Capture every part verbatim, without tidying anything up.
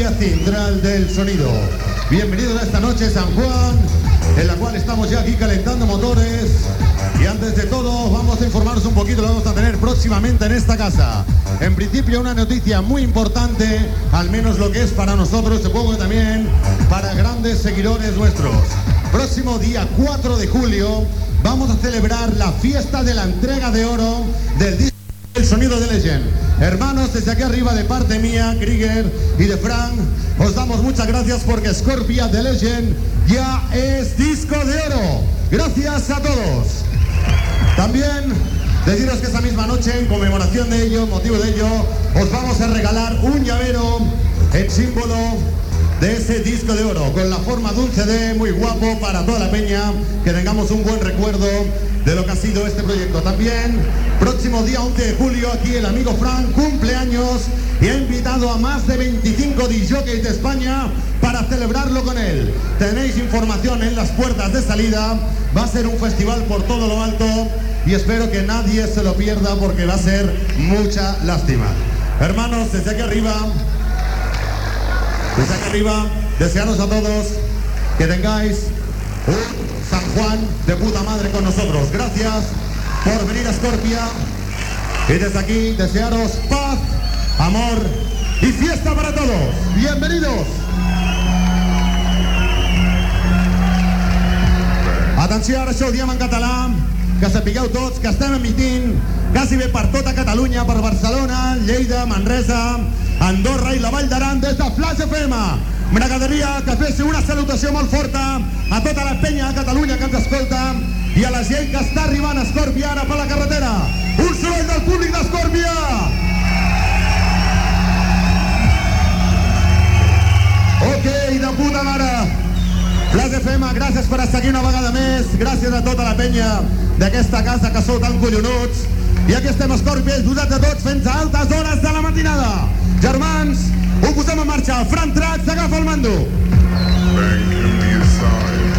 Catedral del Sonido. Bienvenidos a esta noche San Juan, en la cual estamos ya aquí calentando motores. Y antes de todo vamos a informaros un poquito lo que vamos a tener próximamente en esta casa. En principio una noticia muy importante, al menos lo que es para nosotros, supongo que también para grandes seguidores nuestros. Próximo día cuatro de julio vamos a celebrar la fiesta de la entrega de oro del disco El Sonido de Legend. Hermanos, desde aquí arriba de parte mía, Krieger y de Frank, os damos muchas gracias porque Scorpia de Legend ya es disco de oro. Gracias a todos. También deciros que esa misma noche, en conmemoración de ello, motivo de ello, os vamos a regalar un llavero en símbolo de ese disco de oro, con la forma de un C D muy guapo para toda la peña, que tengamos un buen recuerdo de lo que ha sido este proyecto. También, próximo día once de julio, aquí el amigo Frank cumple años y ha invitado a más de veinticinco discjockeys de España para celebrarlo con él. Tenéis información en las puertas de salida, va a ser un festival por todo lo alto y espero que nadie se lo pierda porque va a ser mucha lástima. Hermanos, desde aquí arriba, desde aquí arriba, desearos a todos que tengáis un San Juan de puta madre con nosotros. Gracias por venir a Scorpia y desde aquí desearos paz, amor y fiesta para todos. Bienvenidos. Atenció, ara això ho diem en català, que sapigueu tots que estem emitint quasi bé per tota Catalunya, per Barcelona, Lleida, Manresa, Andorra i la Vall d'Aran des de Flash F M. M'agradaria que féssiu una salutació molt forta a tota la penya a Catalunya que ens escolta i a la gent que està arribant a Scorpia ara per la carretera. Un soroll del públic d'Scorpia! Ok, de puta mare! Flash F M, gràcies per estar aquí una vegada més, gràcies a tota la penya d'aquesta casa que sou tan collonuts. I aquí estem a Scorpia, posats a tots fins a altes hores de la matinada. Germans, ho posem en marxa. Frank Tracks, agafa el mando. Bank in the aside.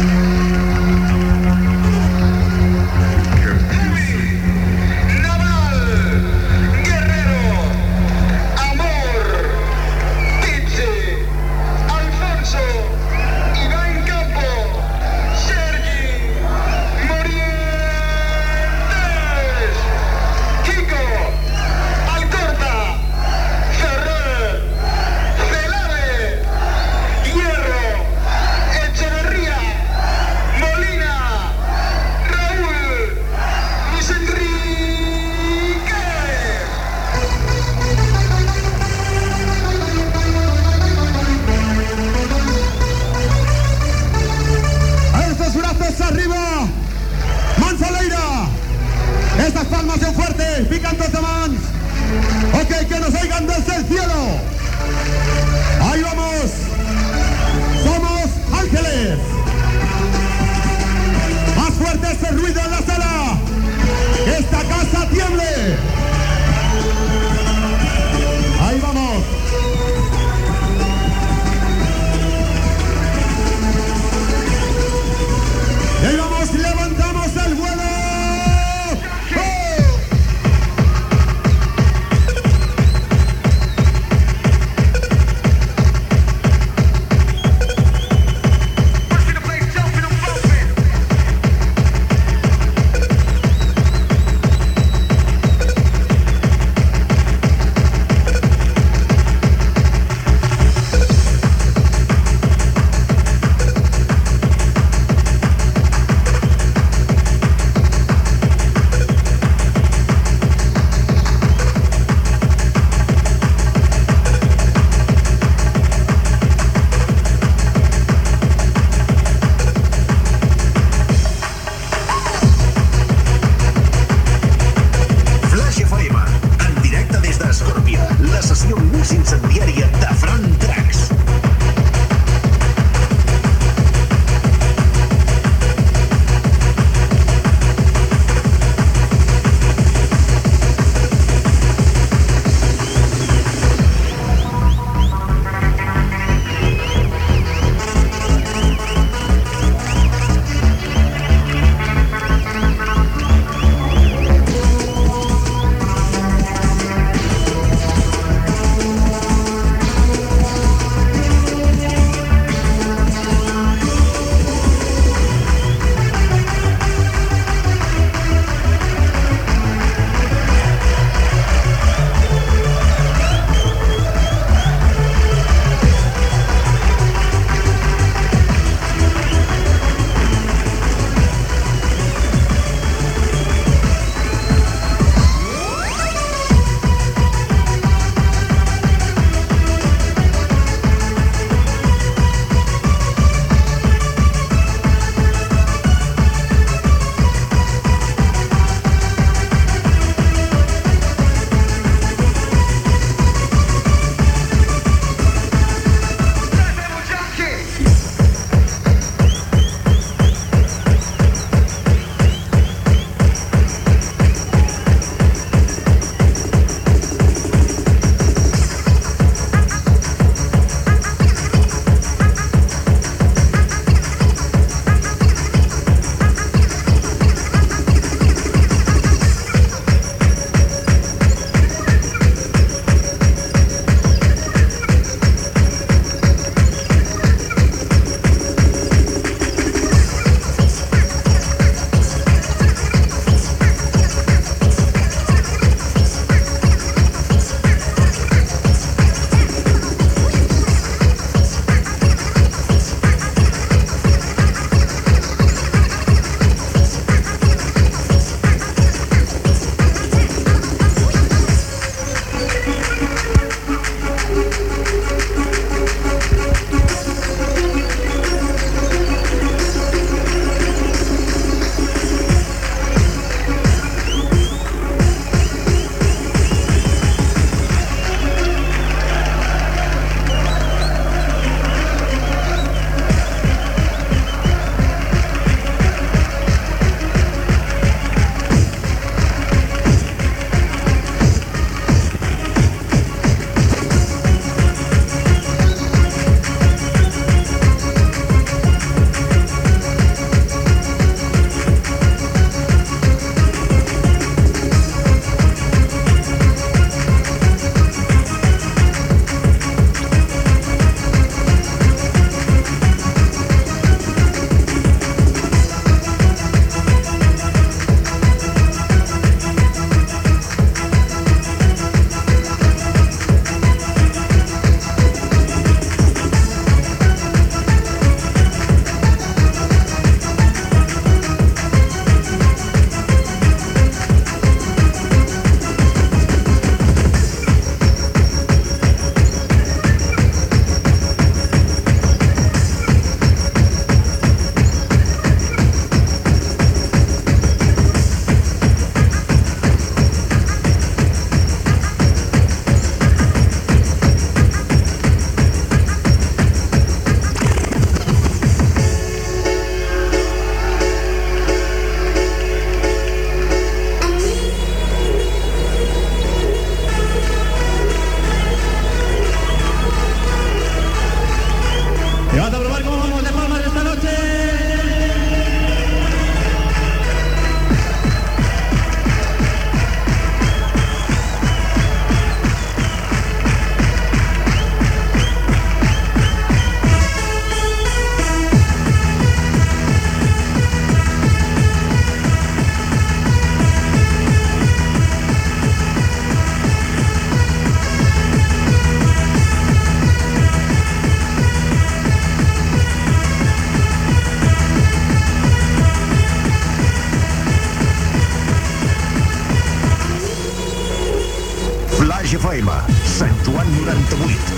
Estas palmas son fuertes, pican dos de mans. Ok, que nos oigan desde el cielo. Ahí vamos. Somos ángeles. Más fuerte ese ruido en la sala. Que esta casa tiemble. Ahí vamos. Y ahí vamos, levantamos el vuelo. F M, Sant Joan noranta-vuit.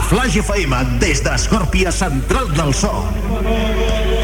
Flash F M des d'Escòrpia Central del So.